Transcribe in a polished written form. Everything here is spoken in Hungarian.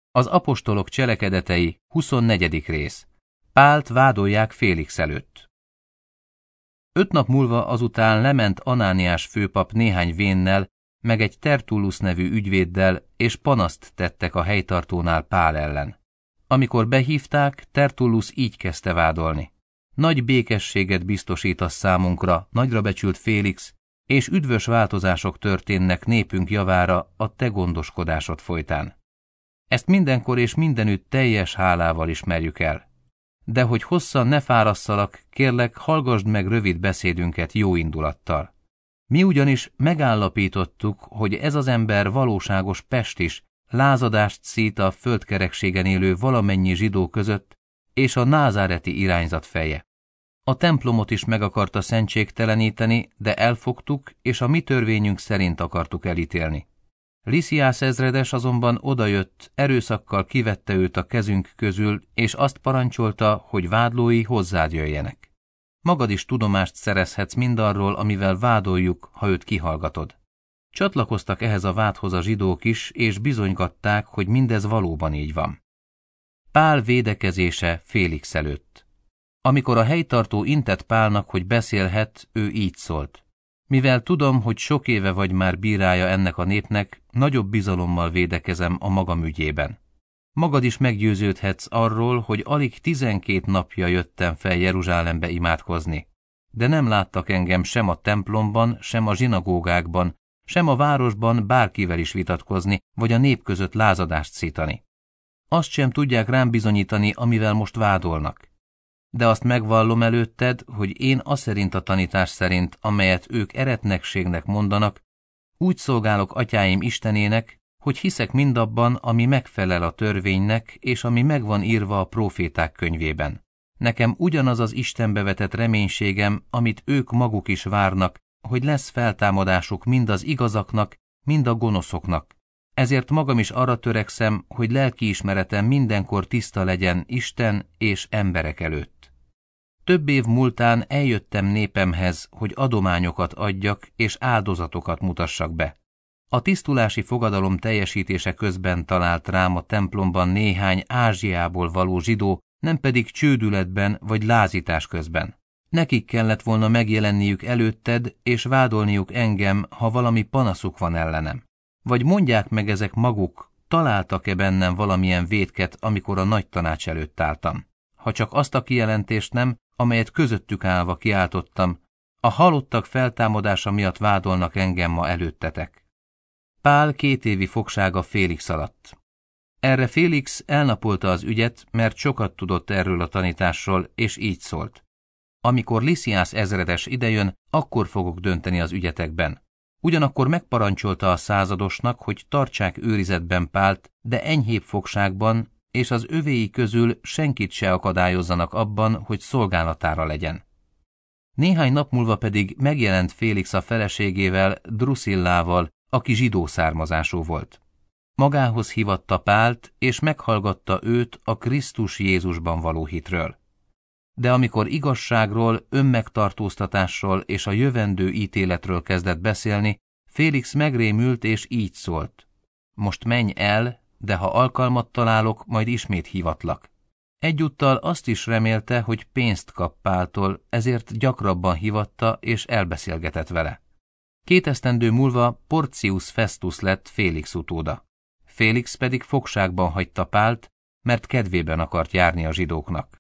Az apostolok cselekedetei, 24. rész. Pált vádolják Félix előtt. 5 nap múlva azután lement Anániás főpap néhány vénnel, meg egy Tertullus nevű ügyvéddel, és panaszt tettek a helytartónál Pál ellen. Amikor behívták, Tertullus így kezdte vádolni. Nagy békességet biztosítasz számunkra, nagyra becsült Félix, és üdvös változások történnek népünk javára a te gondoskodásod folytán. Ezt mindenkor és mindenütt teljes hálával ismerjük el. De hogy hosszan ne fárasszalak, kérlek, hallgasd meg rövid beszédünket jó indulattal. Mi ugyanis megállapítottuk, hogy ez az ember valóságos pestis, lázadást szít a földkerekségen élő valamennyi zsidó között, és a názáreti irányzat feje. A templomot is meg akarta szentségteleníteni, de elfogtuk, és a mi törvényünk szerint akartuk elítélni. Lisiász ezredes azonban odajött, erőszakkal kivette őt a kezünk közül, és azt parancsolta, hogy vádlói hozzád jöjjenek. Magad is tudomást szerezhetsz mindarról, amivel vádoljuk, ha őt kihallgatod. Csatlakoztak ehhez a vádhoz a zsidók is, és bizonygatták, hogy mindez valóban így van. Pál védekezése Félix előtt. Amikor a helytartó intett Pálnak, hogy beszélhet, ő így szólt. Mivel tudom, hogy sok éve vagy már bírája ennek a népnek, nagyobb bizalommal védekezem a magam ügyében. Magad is meggyőződhetsz arról, hogy alig 12 napja jöttem fel Jeruzsálembe imádkozni, de nem láttak engem sem a templomban, sem a zsinagógákban, sem a városban bárkivel is vitatkozni, vagy a nép között lázadást szítani. Azt sem tudják rám bizonyítani, amivel most vádolnak. De azt megvallom előtted, hogy én aszerint a tanítás szerint, amelyet ők eretnekségnek mondanak, úgy szolgálok atyáim Istenének, hogy hiszek mindabban, ami megfelel a törvénynek, és ami megvan írva a próféták könyvében. Nekem ugyanaz az Istenbe vetett reménységem, amit ők maguk is várnak, hogy lesz feltámadásuk mind az igazaknak, mind a gonoszoknak. Ezért magam is arra törekszem, hogy lelkiismeretem mindenkor tiszta legyen Isten és emberek előtt. Több év múltán eljöttem népemhez, hogy adományokat adjak és áldozatokat mutassak be. A tisztulási fogadalom teljesítése közben talált rám a templomban néhány Ázsiából való zsidó, nem pedig csődületben vagy lázítás közben. Nekik kellett volna megjelenniük előtted, és vádolniuk engem, ha valami panaszuk van ellenem. Vagy mondják meg ezek maguk, találtak-e bennem valamilyen vétket, amikor a nagy tanács előtt álltam. Ha csak azt a kijelentést nem, amelyet közöttük állva kiáltottam, a halottak feltámadása miatt vádolnak engem ma előttetek. Pál 2 évi fogsága Félix alatt. Erre Félix elnapolta az ügyet, mert sokat tudott erről a tanításról, és így szólt. Amikor Lisiász ezredes idejön, akkor fogok dönteni az ügyetekben. Ugyanakkor megparancsolta a századosnak, hogy tartsák őrizetben Pált, de enyhébb fogságban, és az övéi közül senkit se akadályozzanak abban, hogy szolgálatára legyen. Néhány nap múlva pedig megjelent Félix a feleségével, Druszillával, aki zsidó származású volt. Magához hívatta Pált, és meghallgatta őt a Krisztus Jézusban való hitről. De amikor igazságról, önmegtartóztatásról és a jövendő ítéletről kezdett beszélni, Félix megrémült és így szólt. Most menj el, de ha alkalmat találok, majd ismét hívatlak. Egyúttal azt is remélte, hogy pénzt kap Páltól, ezért gyakrabban hívatta és elbeszélgetett vele. 2 esztendő múlva Porcius Festus lett Félix utóda. Félix pedig fogságban hagyta Pált, mert kedvében akart járni a zsidóknak.